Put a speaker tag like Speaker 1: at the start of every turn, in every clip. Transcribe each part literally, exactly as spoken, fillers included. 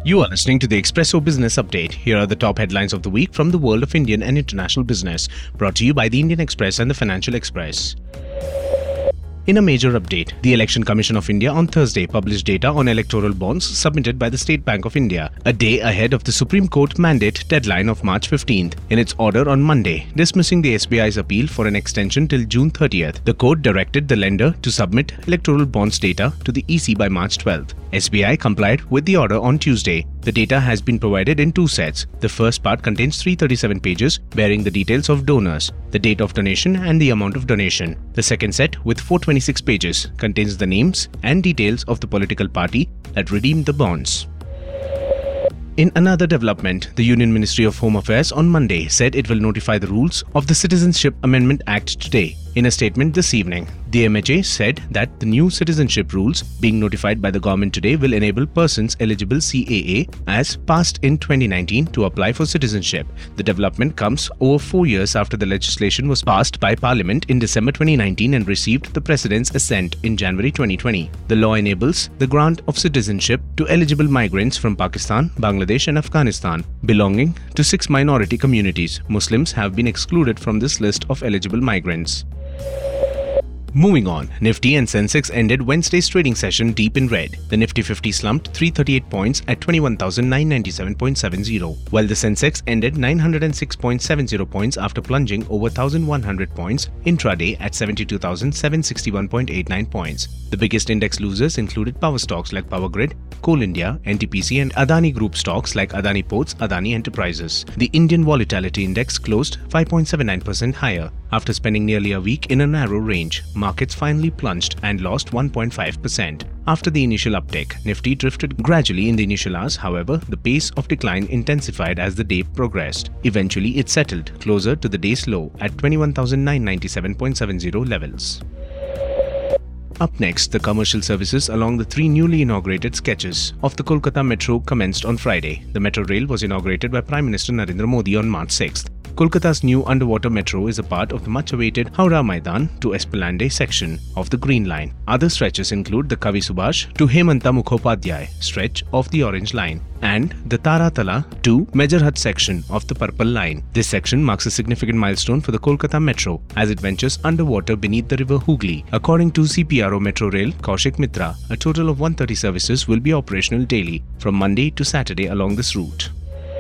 Speaker 1: You are listening to the Expresso Business Update. Here are the top headlines of the week from the world of Indian and international business, brought to you by the Indian Express and the Financial Express. In a major update, the Election Commission of India on Thursday published data on electoral bonds submitted by the State Bank of India, a day ahead of the Supreme Court mandate deadline of March fifteenth. In its order on Monday, dismissing the S B I's appeal for an extension till June thirtieth, the court directed the lender to submit electoral bonds data to the E C by March twelfth. S B I complied with the order on Tuesday. The data has been provided in two sets. The first part contains three hundred thirty-seven pages bearing the details of donors, the date of donation and the amount of donation. The second set, with four hundred twenty-six pages, contains the names and details of the political party that redeemed the bonds. In another development, the Union Ministry of Home Affairs on Monday said it will notify the rules of the Citizenship Amendment Act today. In a statement this evening, the M H A said that the new citizenship rules being notified by the government today will enable persons eligible C A A as passed in twenty nineteen to apply for citizenship. The development comes over four years after the legislation was passed by Parliament in December twenty nineteen and received the President's assent in January twenty twenty. The law enables the grant of citizenship to eligible migrants from Pakistan, Bangladesh and Afghanistan belonging to six minority communities. Muslims have been excluded from this list of eligible migrants. Moving on, Nifty and Sensex ended Wednesday's trading session deep in red. The Nifty fifty slumped three hundred thirty-eight points at twenty-one thousand nine hundred ninety-seven point seven zero, while the Sensex ended nine hundred six point seven zero points after plunging over one thousand one hundred points intraday at seventy-two thousand seven hundred sixty-one point eight nine points. The biggest index losers included power stocks like Power Grid, Coal India, N T P C and Adani Group stocks like Adani Ports, Adani Enterprises. The Indian Volatility Index closed five point seven nine percent higher. After spending nearly a week in a narrow range, markets finally plunged and lost one point five percent. After the initial uptick, Nifty drifted gradually in the initial hours. However, the pace of decline intensified as the day progressed. Eventually, it settled closer to the day's low at twenty-one thousand nine hundred ninety-seven point seven zero levels. Up next, the commercial services along the three newly inaugurated sketches of the Kolkata Metro commenced on Friday. The Metro Rail was inaugurated by Prime Minister Narendra Modi on March sixth. Kolkata's new underwater metro is a part of the much-awaited Howrah Maidan to Esplanade section of the Green Line. Other stretches include the Kavi Subhash to Hemanta Mukhopadhyay stretch of the Orange Line and the Taratala to Mejarhat section of the Purple Line. This section marks a significant milestone for the Kolkata Metro as it ventures underwater beneath the river Hooghly. According to C P R O Metro Rail Kaushik Mitra, a total of one hundred thirty services will be operational daily from Monday to Saturday along this route.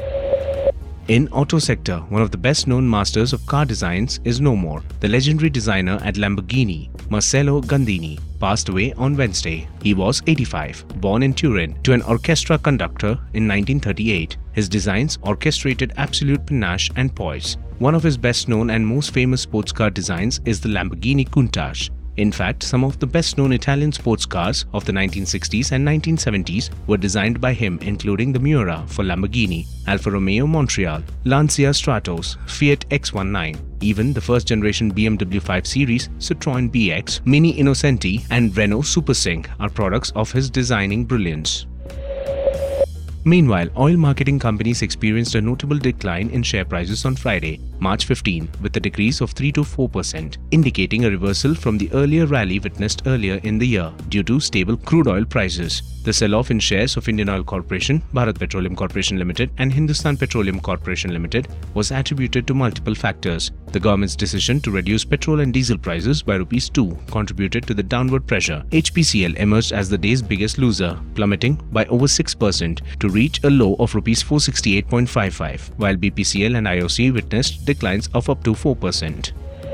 Speaker 1: In auto sector, one of the best-known masters of car designs is no more. The legendary designer at Lamborghini, Marcello Gandini, passed away on Wednesday. He was eighty-five, born in Turin to an orchestra conductor in nineteen thirty-eight. His designs orchestrated absolute panache and poise. One of his best-known and most famous sports car designs is the Lamborghini Countach. In fact, some of the best-known Italian sports cars of the nineteen sixties and nineteen seventies were designed by him, including the Miura for Lamborghini, Alfa Romeo Montreal, Lancia Stratos, Fiat X nineteen. Even the first-generation B M W five Series, Citroën B X, Mini Innocenti and Renault Supersync are products of his designing brilliance. Meanwhile, oil marketing companies experienced a notable decline in share prices on Friday, March fifteenth, with a decrease of three to four percent, indicating a reversal from the earlier rally witnessed earlier in the year due to stable crude oil prices. The sell-off in shares of Indian Oil Corporation, Bharat Petroleum Corporation Limited and Hindustan Petroleum Corporation Limited was attributed to multiple factors. The government's decision to reduce petrol and diesel prices by rupees two contributed to the downward pressure. H P C L emerged as the day's biggest loser, plummeting by over six percent to reach a low of rupees four hundred sixty-eight point five five, while B P C L and I O C witnessed declines of up to four percent.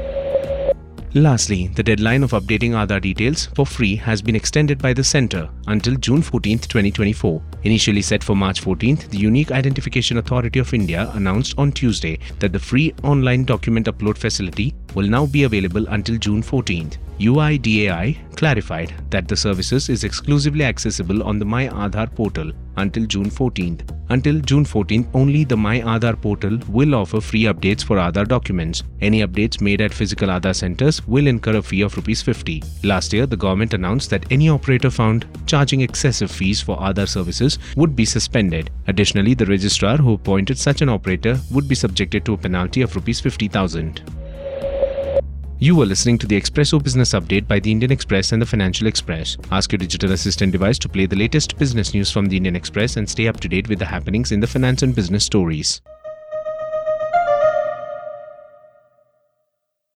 Speaker 1: Lastly, the deadline of updating Aadhaar details for free has been extended by the Centre until June fourteenth, twenty twenty-four. Initially set for March fourteenth, the Unique Identification Authority of India announced on Tuesday that the free online document upload facility will now be available until June fourteenth. U I D A I clarified that the services is exclusively accessible on the My Aadhaar portal until June fourteenth. Until June fourteenth, only the My Aadhaar portal will offer free updates for Aadhaar documents. Any updates made at physical Aadhaar centers will incur a fee of rupees fifty. Last year, the government announced that any operator found charging excessive fees for Aadhaar services would be suspended. Additionally, the registrar who appointed such an operator would be subjected to a penalty of rupees fifty thousand. You are listening to the Expresso Business Update by the Indian Express and the Financial Express. Ask your digital assistant device to play the latest business news from the Indian Express and stay up to date with the happenings in the finance and business stories.